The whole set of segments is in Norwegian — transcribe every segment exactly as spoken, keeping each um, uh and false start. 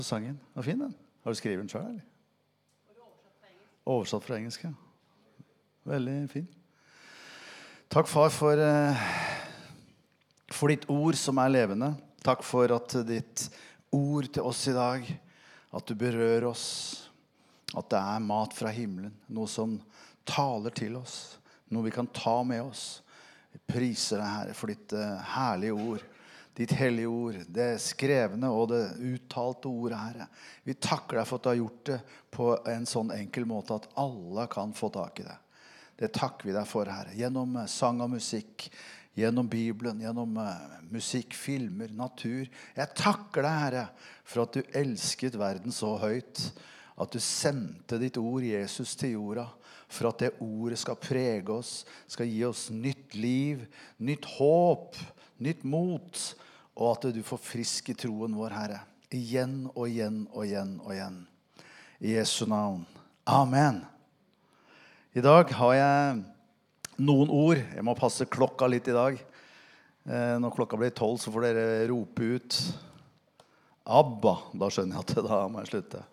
Sangen var fin, den. Har du skrevet den selv, eller? Oversatt fra engelsk, ja. Veldig fin. Takk, far, for, eh, for ditt ord som er levende. Takk for at ditt ord til oss i dag, at du berører oss, at det er mat fra himmelen, noe som taler til oss, noe vi kan ta med oss. Vi priser deg, Herre, for ditt eh, herlige ord, ditt hellige ord, det skrevne og det uttalte ordet, Herre. Vi takker deg for at du har gjort det på en sånn enkel måte at alle kan få tak i det. Det takker vi deg for, Herre, gjennom sang og musikk, gjennom Bibelen, gjennom uh, musikk, filmer, natur. Jeg takker deg, Herre, for at du elsket verden så høyt, at du sendte ditt ord, Jesus, til jorda, for at det ordet skal prege oss, skal gi oss nytt liv, nytt håp, nytt mot, og at du får frisk i troen vår, Herre. Igjen og igjen og igjen og igjen. I Jesu navn. Amen. I dag har jeg noen ord. Jeg må passe klokka litt i dag. Eh, når klokka blir tolv, så får dere rope ut Abba. Da skjønner jeg at da må jeg slutte.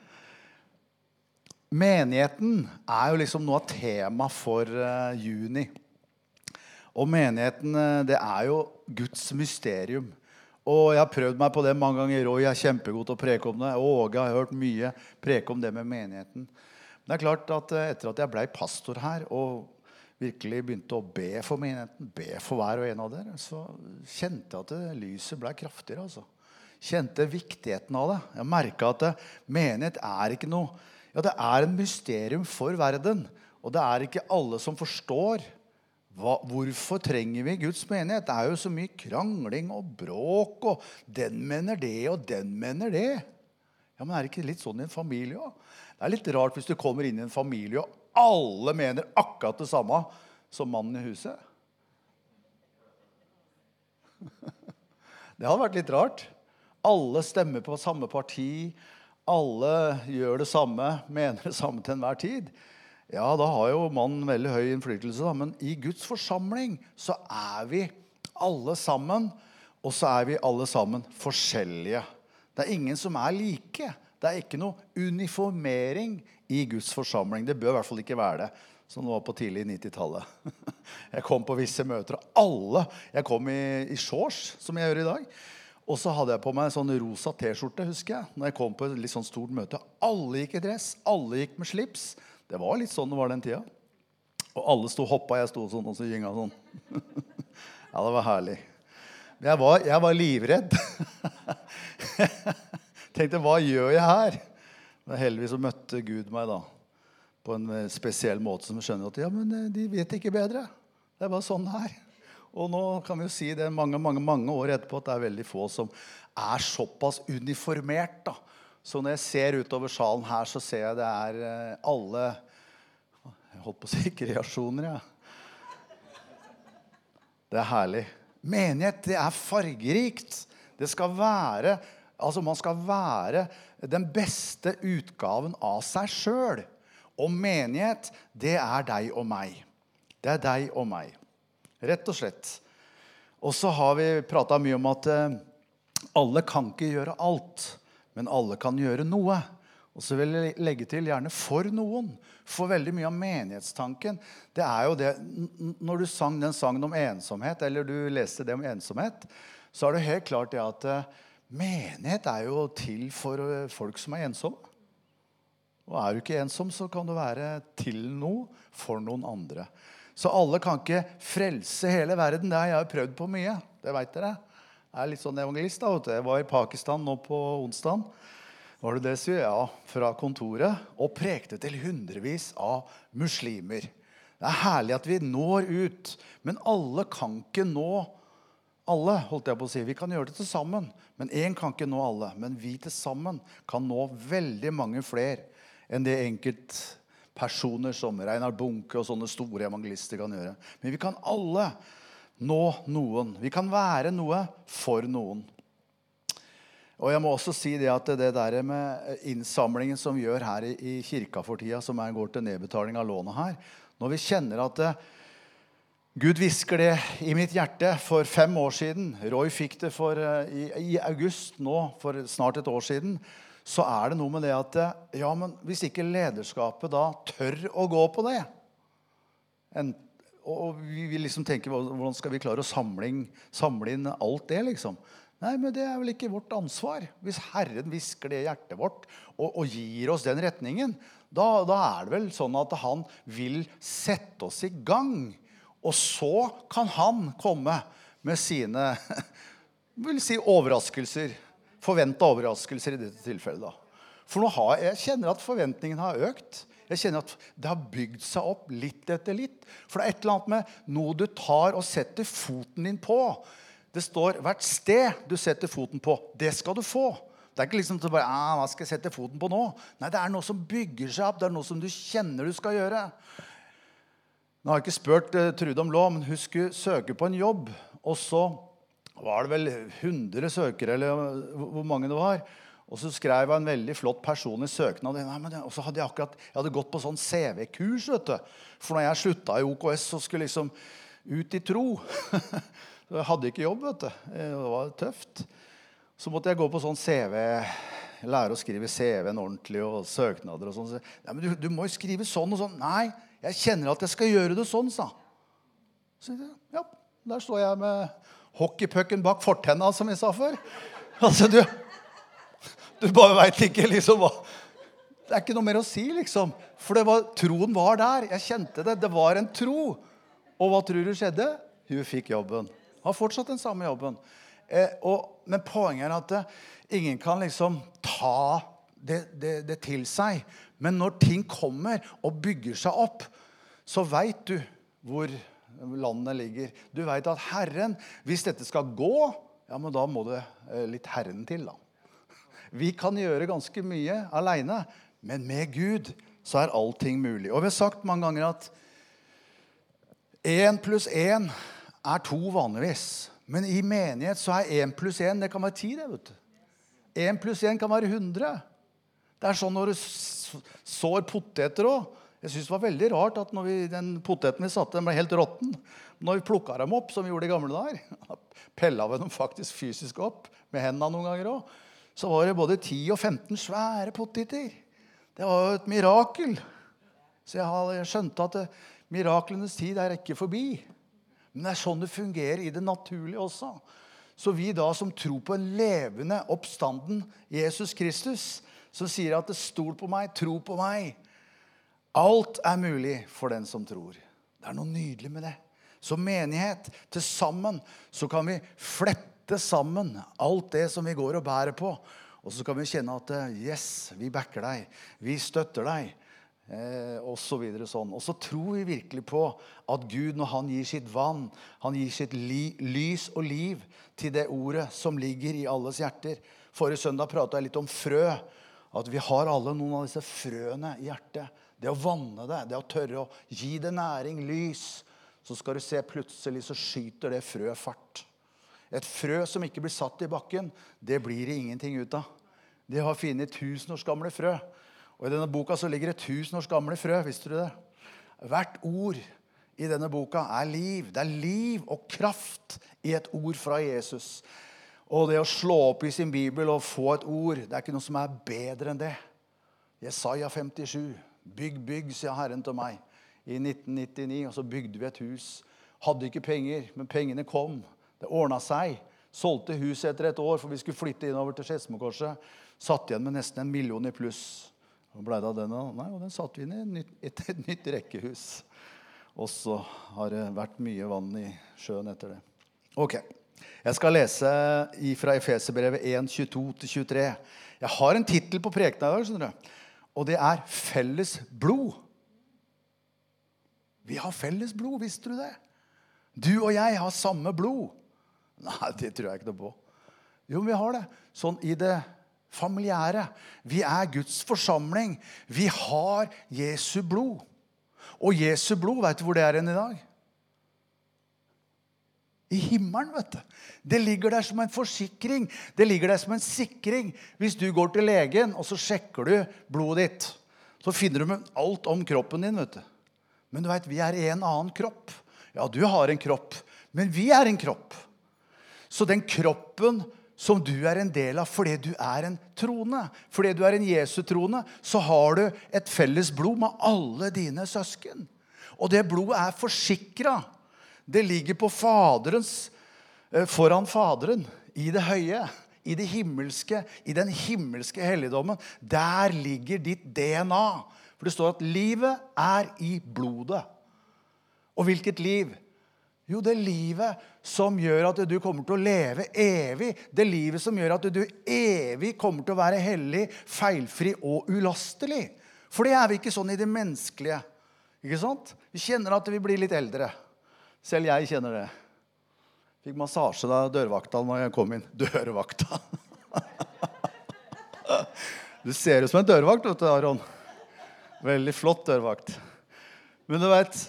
Menigheten er jo liksom noe av tema for uh, juni. Og menigheten, det er jo Guds mysterium. Og jeg har prøvd meg på det mange ganger. Roy er kjempegod til å preke om det. Og Åge har hørt mye preke om det med menigheten. Men det er klart at etter at jeg ble pastor her, og virkelig begynte å be for menigheten, be for hver og en av dere, så kjente jeg at det, lyset ble kraftigere. Altså. Kjente viktigheten av det. Jeg merket at det, menighet er ikke noe, ja, det er en mysterium for verden. Og det er ikke alle som forstår Hva, hvorfor trenger vi Guds menighet? Det er jo så mye krangling og bråk, og den mener det, og den mener det. Ja, men er det ikke litt sånn i en familie også? Det er litt rart hvis du kommer inn i en familie, og alle mener akkurat det samme som mannen i huset. Det har vært litt rart. Alle stemmer på samme parti, alle gjør det samme, mener det samme til enhver tid. Ja, da har jo mannen veldig høy innflytelse, da. Men i Guds forsamling så er vi alle sammen, og så er vi alle sammen forskjellige. Det er ingen som er like. Det er ikke noe uniformering i Guds forsamling. Det bør i hvert fall ikke være det, som det var på tidlig nittitallet. Jeg kom på visse møter, og alle, jeg kom i, i shorts, som jeg gjør i dag, og så hadde jeg på meg en sånn rosa t-skjorte, husker jeg, når jeg kom på et litt sånn stort møte. Alle gikk i dress, alle gikk med slips. Det var litt sånn det var den tida. Og alle stod hoppa, jeg stod sånn, og så gynga sånn. Ja, det var herlig. Men jeg var, jeg var livredd. Tenkte, hva gjør jeg her? Men heldigvis så møtte Gud meg da, på en spesiell måte som skjønner at, ja, men de vet ikke bedre. Det er bare sånn her. Og nå kan vi jo si det mange, mange, mange år etterpå, at det er veldig få som er såpass uniformert da. Så når jeg ser utover salen her, så ser jeg det er alle, jeg holdt på å si kreasjoner, ja. Det er herlig. Menighet, det er fargerikt. Det skal være, altså man skal være den beste utgaven av seg selv. Og menighet, det er deg og meg. Det er deg og meg. Rett og slett. Og så har vi pratet mye om at alle kan ikke gjøre alt. Men alle kan gjøre noe. Og så vil jeg legge til gjerne for noen. For veldig mye av menighetstanken. Det er jo det, når du sang den sangen om ensomhet, eller du leste det om ensomhet, så er det helt klart det at menighet er jo til for folk som er ensomme. Og er du ikke ensom, så kan du være til noe for noen andre. Så alle kan ikke frelse hele verden. Det har jeg prøvd på mye. Det vet dere. Jeg er litt sånn evangelist da, vet du. Jeg var i Pakistan nå på onsdagen. Var det det, sier jeg? Ja, fra kontoret. Og prekte til hundrevis av muslimer. Det er herlig at vi når ut. Men alle kan ikke nå alle, holdt jeg på å si. Vi kan gjøre det til sammen. Men en kan ikke nå alle. Men vi til sammen kan nå veldig mange flere enn det enkelt personer som Reinhard Bunke og sånne store evangelister kan gjøre. Men vi kan alle nå noen. Vi kan være noe for noen. Og jeg må også si det at det der med innsamlingen som vi gjør her i kirka for tida, som er, går til nedbetaling av lånet her, når vi kjenner at det, Gud visker det i mitt hjerte for fem år siden. Roy fikk det for, i, i august nå, for snart et år siden. Så er det noe med det at, ja, men hvis ikke lederskapet da tør å gå på det, en, og vi vil liksom tenke, hvordan skal vi klare å samle inn, samle inn alt det liksom? Nei, men det er vel ikke vårt ansvar. Hvis Herren visker det i hjertet vårt og, og gir oss den retningen, da, da er det vel sånn at han vil sette oss i gang. Og så kan han komme med sine, vil si, overraskelser, forventet overraskelser i dette tilfellet da. For nå har, jeg kjenner at forventningen har økt. Jeg kjenner at det har bygd seg opp litt etter litt. For det er et eller annet med noe du tar og setter foten din på. Det står hvert sted du setter foten på, det skal du få. Det er ikke liksom til bare, ah, hva skal jeg sette foten på nå? Nei, det er noe som bygger seg opp, det er noe som du kjenner du skal gjøre. Nå har jeg ikke spurt uh, Trude om lov, men hun skulle søke på en jobb, og så var det vel hundre søkere, eller hvor mange det var, og så skrev jeg en veldig flott person i søknad, Nei, men, og så hadde jeg akkurat, jeg hadde gått på sånn C V-kurs, vet du, for når jeg sluttet i O K S, så skulle jeg liksom ut i tro. Jeg hadde ikke jobb, vet du, det var tøft. Så måtte jeg gå på sånn C V, lære å skrive C V-en ordentlig, og søknader og sånn. Nei, men du, du må jo skrive sånn og sånn. Nei, jeg kjenner at jeg skal gjøre det sånn, sa. Så ja, der står jeg med hockeypucken bak fortenna, som jeg sa før. Altså, du, du bare vet ikke liksom hva. Det er ikke noe mer å si, liksom. For det var, troen var der. Jeg kjente det. Det var en tro. Og hva tror du skjedde? Hun fikk jobben. Har fortsatt den samme jobben. Eh, og, men poenget er at eh, ingen kan liksom ta det, det, det til seg. Men når ting kommer og bygger seg opp, så vet du hvor landet ligger. Du vet at Herren, hvis dette skal gå, ja, men da må det litt Herren til da. Vi kan gjøre ganske mye alene, men med Gud så er allting mulig. Og vi har sagt mange ganger at en pluss en er to vanligvis. Men i menighet så er en pluss en, det kan være ti det, vet du. En pluss en kan være hundre. Det er sånn når du sår poteter også. Jeg synes det var veldig rart at når vi, den poteten vi satte, den ble helt rotten. Når vi plukket dem opp, som vi gjorde i gamle dager, pellet vi dem faktisk fysisk opp, med hendene noen ganger også, så var det både ti og femten svære poteter. Det var jo et mirakel. Så jeg, har, jeg skjønte at det, miraklenes tid er ikke forbi. Men det er sånn det fungerer i det naturlige også. Så vi da som tror på en levende oppstanden Jesus Kristus, som sier at det stol på meg, tro på meg. Alt er mulig for den som tror. Det er noe nydelig med det. Som menighet, til sammen, så kan vi flette sammen alt det som vi går og bærer på. Og så kan vi kjenne at, yes, vi backer deg, vi støtter deg, eh, og så videre sånn. Og så tror vi virkelig på at Gud, når han gir sitt vann, han gir sitt li, lys og liv til det ordet som ligger i alles hjerter. Forrige søndag pratet jeg litt om frø, at vi har alle noen av disse frøene i hjertet. Det å vanne det, det å tørre å gi det næring, lys, så skal du se plutselig så skyter det frø fart. Et frø som ikke blir satt i bakken, det blir det ingenting ut av. Det har finnet tusen års gamle frø. Og i denne boka så ligger det tusen års gamle frø, visste du det? Hvert ord i denne boka er liv. Det er liv og kraft i et ord fra Jesus. Og det å slå opp i sin bibel og få et ord, det er ikke noe som er bedre enn det. Jesaja femtisju, bygg, bygg, sier Herren til meg. I nitten nittini, og så bygde vi et hus. Hadde ikke penger, men pengene kom. Det ordnet seg. Solgte huset etter et år, for vi skulle flytte innover til Skedsmokorset. Satt igjen med nesten en million i pluss. Hva ble det av den da? Nei, og den satt vi inn i et nytt, et, et nytt rekkehus. Og så har det vært mye vann i sjøen etter det. Ok, jeg skal lese fra Efeserbrevet en, tjueto til tjuetre. Jeg har en titel på prekenen i dag, skjønner du. Og det er felles blod. Vi har felles blod, visste du det? Du og jeg har samme blod. Nei, det tror jeg ikke noe på. Jo, men vi har det. Sånn i det familiære. Vi er Guds forsamling. Vi har Jesu blod. Og Jesu blod, vet du hvor det er enn i dag? I himmelen, vet du. Det ligger der som en forsikring. Det ligger der som en sikring. Hvis du går til legen, og så sjekker du blodet ditt, så finner du alt om kroppen din, vet du. Men du vet, vi er i en annen kropp. Ja, du har en kropp, men vi er en kropp. Så den kroppen som du er en del av fordi du er en troende, fordi du er en Jesu troende, så har du et felles blod med alle dine søsken. Og det blodet er forsikret. Det ligger på faderens, foran faderen, i det høye, i det himmelske, i den himmelske helligdommen. Der ligger ditt D N A. For det står at livet er i blodet. Og hvilket liv? Jo, det livet som gjør at du kommer til å leve evig. Det livet som gjør at du evig kommer til å være hellig, feilfri og ulastelig. For det er vi ikke sånn i det menneskelige. Ikke sant? Vi kjenner at vi blir litt eldre. Selv jeg kjenner det. Fikk massasje da dørvakta når jeg kom inn. Dørvakta. Du ser ut som en dørvakt, vet du, Aron. Veldig flott dørvakt. Men du vet...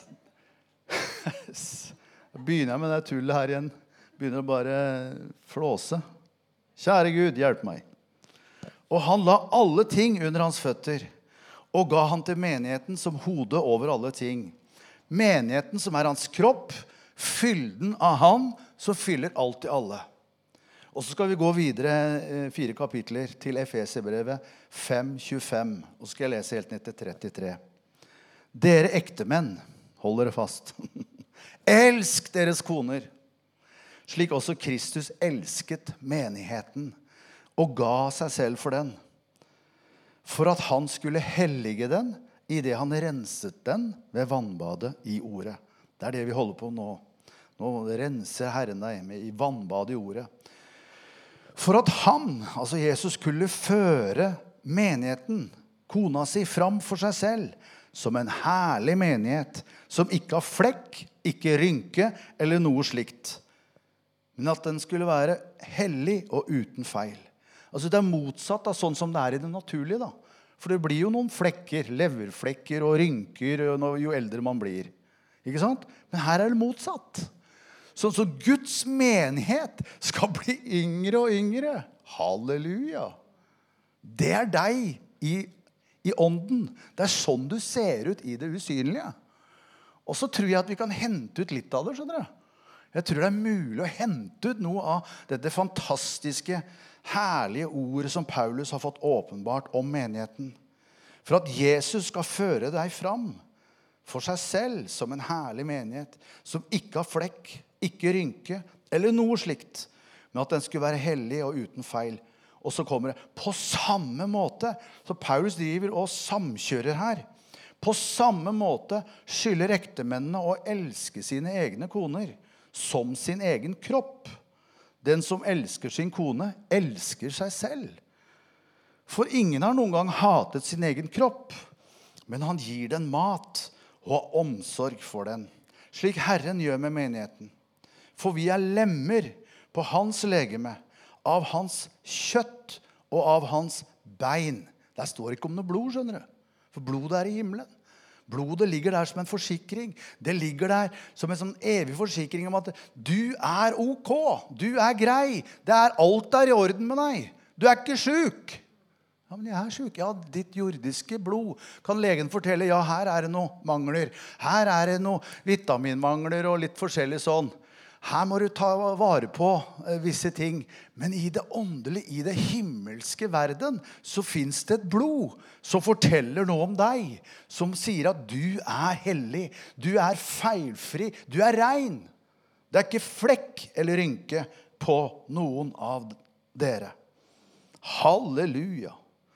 Begynner jeg med det tullet her igjen. Begynner å bare flåse. Kjære Gud, hjelp meg. Og han la alle ting under hans føtter, og ga han til menigheten som hode over alle ting. Menigheten som er hans kropp, fylden av han som fyller alt i alle. Og så skal vi gå videre fire kapitler til Efeserbrevet fem tjuefem. Og så skal jeg lese helt ned til trettitre. Dere ektemenn, hold dere fast. Elsk deres koner, slik også Kristus elsket menigheten og ga seg selv for den, for at han skulle hellige den i det han renset den ved vannbadet i ordet. Det er det vi holder på nå. Nå renser Herren deg med i vannbadet i ordet. For at han, altså Jesus, skulle føre menigheten, kona si, fram for seg selv, som en herlig menighet, som ikke har flekk, ikke rynke eller noe slikt. Men at den skulle være hellig og uten feil. Altså det er motsatt av sånn som det er i det naturlige da. For det blir jo noen flekker, leverflekker og rynker jo eldre man blir. Ikke sant? Men her er det motsatt. Sånn så Guds menighet skal bli yngre og yngre. Halleluja. Det er deg i I ånden. Det er sånn du ser ut i det usynlige. Og så tror jeg at vi kan hente ut litt av det, skjønner du. Jeg tror det er mulig å hente ut noe av dette fantastiske, herlige ordet som Paulus har fått åpenbart om menigheten. For at Jesus skal føre deg fram for seg selv som en herlig menighet, som ikke har flekk, ikke rynke, eller noe slikt, men at den skulle være hellig og uten feil. Og så kommer det på samme måte. Så Paulus driver og samkjører her. På samme måte skylder ektemennene å elske sine egne koner som sin egen kropp. Den som elsker sin kone, elsker seg selv. For ingen har noen gang hatet sin egen kropp, men han gir den mat og har omsorg for den, slik Herren gjør med menigheten. For vi er lemmer på hans legeme, av hans kjøtt og av hans bein. Der står ikke om noe blod, skjønner du. For blodet er i himmelen. Blodet ligger der som en forsikring. Det ligger der som en sånn evig forsikring om at du er ok, du er grei. Det er alt der i orden med deg. Du er ikke syk. Ja, men jeg er syk. Ja, ditt jordiske blod. Kan legen fortelle, ja, her er det noe mangler. Her er det noe vitaminmangler og litt forskjellig sånn. Her må du ta vare på visse ting. Men i det åndelige, i det himmelske verden, så finnes det et blod som forteller noe om deg. Som sier at du er hellig, du er feilfri, du er rein. Det er ikke flekk eller rynke på noen av dere. Halleluja.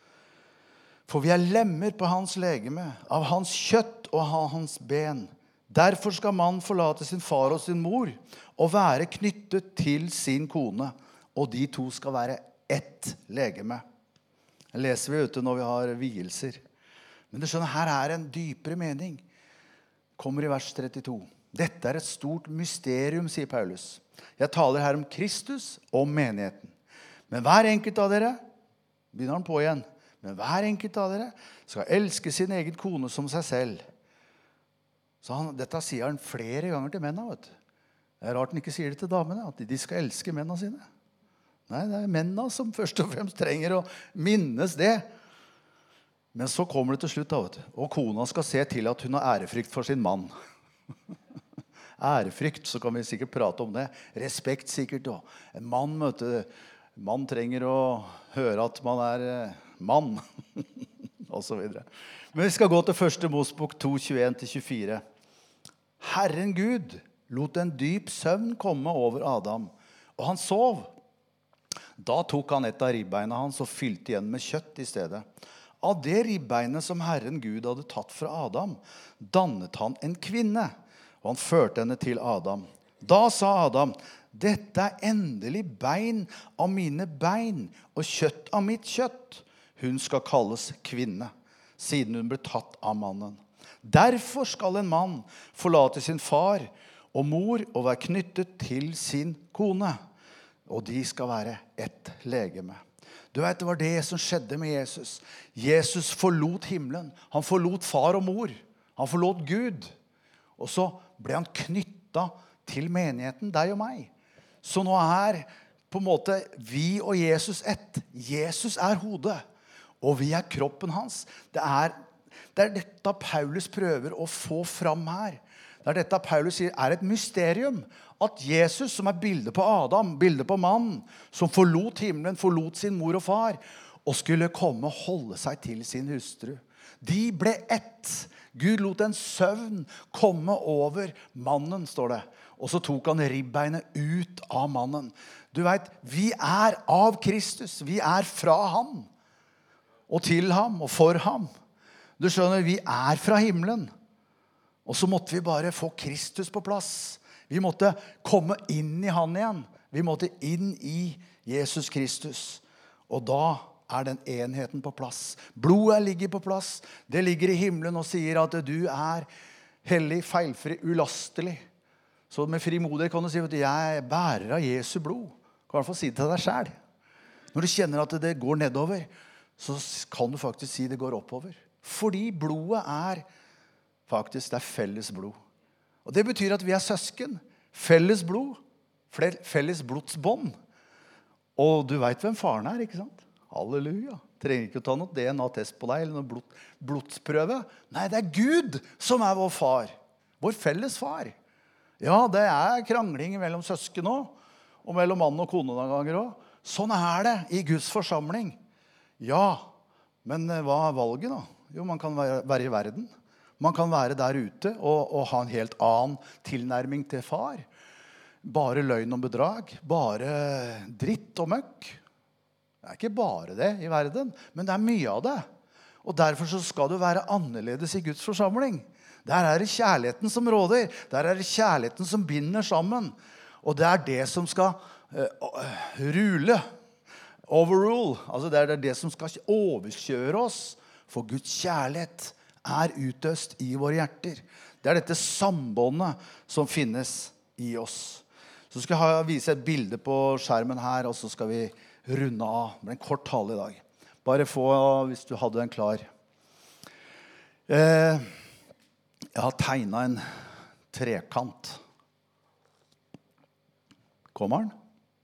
For vi er lemmer på hans legeme, av hans kjøtt og av hans ben. Derfor skal mannen forlate sin far og sin mor og være knyttet til sin kone, og de to skal være ett legeme. Det leser vi ute når vi har vielser. Men du skjønner, her er en dypere mening. Kommer i vers trettito. Dette er et stort mysterium, sier Paulus. Jeg taler her om Kristus og om menigheten. Men hver enkelt av dere, begynner han på igjen, men hver enkelt av dere skal elske sin egen kone som seg selv. Så han, dette sier han flere ganger til mennene, vet du. Det er rart han ikke sier det til damene, at de skal elske mennene sine. Nei, det er mennene som først og fremst trenger å minnes det. Men så kommer det til slutt, da, vet du. Og kona skal se til at hun har ærefrykt for sin mann. ærefrykt, så kan vi sikkert prate om det. Respekt sikkert. Og en mann, møte, mann trenger å høre at man er eh, mann, og så videre. Men vi skal gå til første Mosebok to, tjueen til tjuefire. Herren Gud lot en dyp søvn komme over Adam, og han sov. Da tok han et av ribbeina hans og fylte igjen med kjøtt i stedet. Av det ribbeinet som Herren Gud hadde tatt fra Adam, dannet han en kvinne, og han førte henne til Adam. Da sa Adam, dette er endelig bein av mine bein, og kjøtt av mitt kjøtt. Hun skal kalles kvinne, siden hun ble tatt av mannen. Derfor skal en mann forlate sin far og mor og være knyttet til sin kone, og de skal være ett legeme. Du vet, det var det som skjedde med Jesus. Jesus forlot himmelen. Han forlot far og mor. Han forlot Gud. Og så ble han knyttet til menigheten, deg og meg. Så nå er på en måte vi og Jesus ett. Jesus er hodet, og vi er kroppen hans. Det er, det er dette Paulus prøver å få fram her. Det er dette Paulus sier er et mysterium. At Jesus, som er bildet på Adam, bildet på mannen, som forlot himmelen, forlot sin mor og far, og skulle komme og holde seg til sin hustru. De ble ett. Gud lot en søvn komme over mannen, står det. Og så tok han ribbeinet ut av mannen. Du vet, vi er av Kristus. Vi er fra ham. Og til ham, og for ham. Du skjønner, vi er fra himmelen. Og så måtte vi bare få Kristus på plass. Vi måtte komme inn i han igjen. Vi måtte inn i Jesus Kristus. Og da er den enheten på plass. Blodet ligger på plass. Det ligger i himmelen og sier at du er hellig, feilfri, ulastelig. Så med frimodighet kan du si at jeg er bærer av Jesu blod. Du kan i hvert fall si det til deg selv. Når du kjenner at det går nedover, så kan du faktisk si det går oppover. Fordi blodet er faktisk, det er felles blod. Og det betyr at vi er søsken. Felles blod. Felles blodsbånd. Og du vet hvem faren er, ikke sant? Halleluja. Trenger ikke å ta noe D N A-test på deg, eller noe blod, blodsprøve. Nei, det er Gud som er vår far. Vår felles far. Ja, det er krangling mellom søsken også, og mellom mann og kone noen ganger også. Sånn er det i Guds forsamling. Ja, men hva er valget da? Jo, man kan være, være i verden. Man kan være der ute og, og ha en helt annen tilnærming til far. Bare løgn og bedrag. Bare dritt og møkk. Det er ikke bare det i verden, men det er mye av det. Og derfor så skal du være annerledes i Guds forsamling. Der er det kjærligheten som råder. Der er det kjærligheten som binder sammen. Og det er det som skal uh, rule. Overrule. Altså det er det som skal overkjøre oss. For Guds kjærlighet er utøst i våre hjerter. Det er dette sambåndet som finnes i oss. Så skal jeg vise et bilde på skjermen her, og så skal vi runde av. Det blir en kort tale i dag. Bare få, hvis du hadde den klar. Eh, jeg har tegnet en trekant. Kommer den?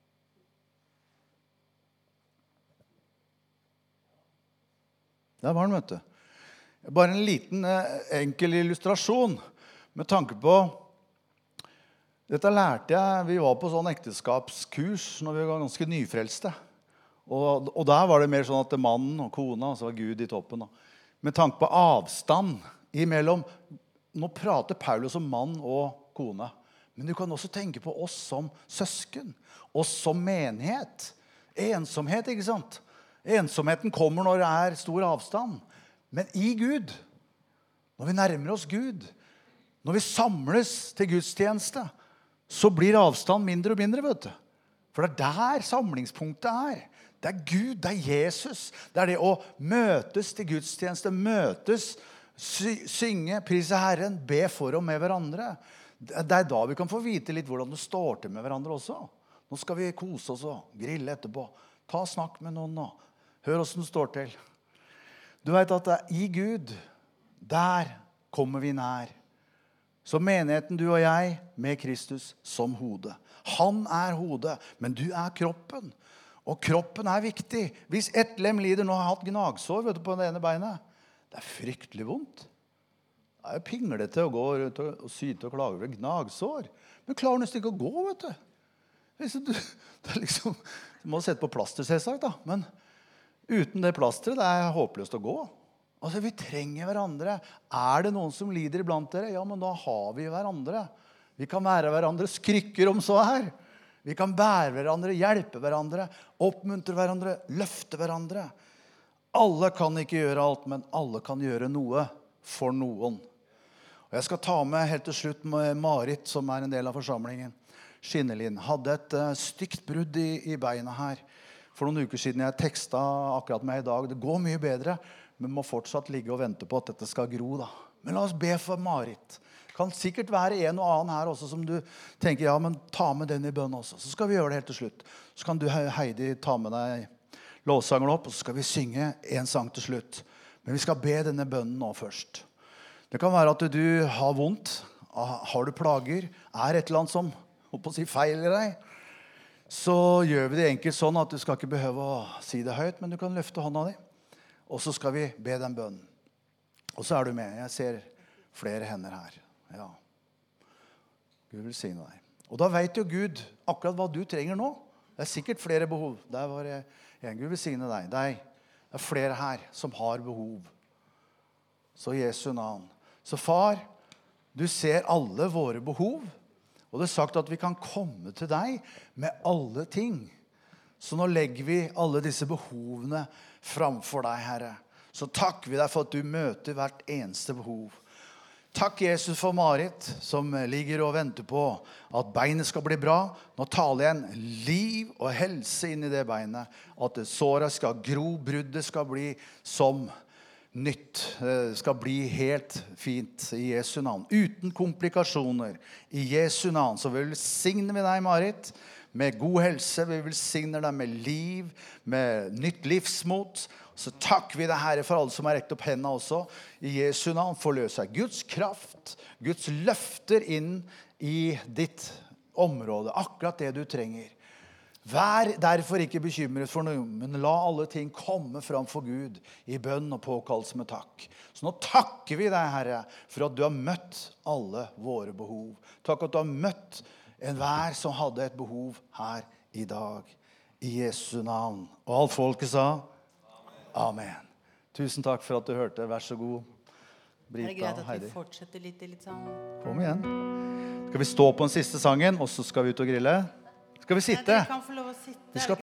Der var den, vet du. Bare en liten enkel illustrasjon med tanke på, dette lærte jeg, vi var på sånn ekteskapskurs når vi var ganske nyfrelste. Og, og der var det mer sånn at mannen og kona, og så var Gud i toppen. Da. Med tanke på avstand imellom, nå prater Paulus om mann og kone. Men du kan også tenke på oss som søsken, oss som menighet. Ensomhet, ikke sant? Ensomheten kommer når det er stor avstand. Men i Gud, når vi nærmer oss Gud, når vi samles til gudstjeneste, så blir avstand mindre og mindre, vet du. For det er der samlingspunktet er. Det er Gud, det er Jesus. Det er det å møtes til gudstjeneste, møtes, sy- synge, prise Herren, be for og med hverandre. Det er da vi kan få vite litt hvordan det står til med hverandre også. Nå skal vi kose oss og grille etterpå. Ta og snakk med noen nå. Hør hvordan det står til. Du vet at det er i Gud, der kommer vi nær. Så menigheten du og jeg med Kristus som hode. Han er hodet, men du er kroppen. Og kroppen er viktig. Hvis ett lem lider, nå har jeg hatt gnagsår vet du, på det ene beinet. Det er fryktelig vondt. Jeg er pinglete å gå rundt og, og syte og klage over gnagsår. Men klarer nesten ikke å gå, vet du. Liksom, du det er liksom, du må sette på plaster, selvsagt, da. Men uten det plasteret, det er håpløst å gå. Altså, vi trenger hverandre. Er det noen som lider iblant dere? Ja, men da har vi hverandre. Vi kan være hverandre skrykker om så her. Vi kan bære hverandre, hjelpe hverandre, oppmuntre hverandre, løfte hverandre. Alle kan ikke gjøre alt, men alle kan gjøre noe for noen. Og jeg skal ta med helt til slutt med Marit, som er en del av forsamlingen. Skinnelin hadde et uh, stygt brudd i, i beina her. For noen uker siden jeg tekstet akkurat med i dag. Det går mye bedre, men må fortsatt ligge og vente på at dette skal gro da. Men la oss be for Marit. Kan sikkert være en og annen her også som du tenker, ja, men ta med den i bønn også. Så skal vi gjøre det helt til slutt. Så kan du, Heidi, ta med deg lovsangeren opp, og så skal vi synge en sang til slutt. Men vi skal be denne bønnen nå først. Det kan være at du har vondt, har du plager, er et eller annet som å si feil i deg, så gjør vi det enkelt sånn at du skal ikke behøve å si det høyt, men du kan løfte hånda di, og så skal vi be den bønnen. Og så er du med. Jeg ser flere hender her. Ja. Gud vil signe deg. Og da vet jo Gud akkurat hva du trenger nå. Det er sikkert flere behov. Der var det en. Gud vil signe deg. Deg. Det er flere her som har behov. Så i Jesu navn. Så far, du ser alle våre behov, og det er sagt at vi kan komme til deg med alle ting. Så nå legger vi alle disse behovene framfor deg, Herre. Så takker vi deg for at du møter hvert eneste behov. Takk, Jesus, for Marit, som ligger og venter på at beinet skal bli bra. Nå taler jeg en liv og helse inn i det beinet, at såret skal gro, bruddet skal bli som nytt. Det skal bli helt fint i Jesu navn. Uten komplikasjoner. I Jesu navn. Så vi velsigner vi deg, Marit, med god helse. Vi velsigner deg med liv, med nytt livsmot. Så takker vi deg, Herre, for alle som har rekt opp hendene også. I Jesu navn forløser Guds kraft, Guds løfter inn i ditt område. Akkurat det du trenger. Vær derfor ikke bekymret for noe, men la alle ting komme fram for Gud i bønn og påkallelse med takk. Så nå takker vi deg, Herre, for at du har møtt alle våre behov. Takk at du har møtt enhver som hadde et behov her i dag. I Jesu navn. Og alt folket sa, Amen. Tusen takk for at du hørte. Vær så god, Brita, Heidi. Er det greit at Heidi. vi fortsetter litt, litt sånn? Kom igjen. Skal vi stå på den siste sangen, og så skal vi ut og grille? Skal vi sitte? Ja, dere kan få lov å sitte. Vi skal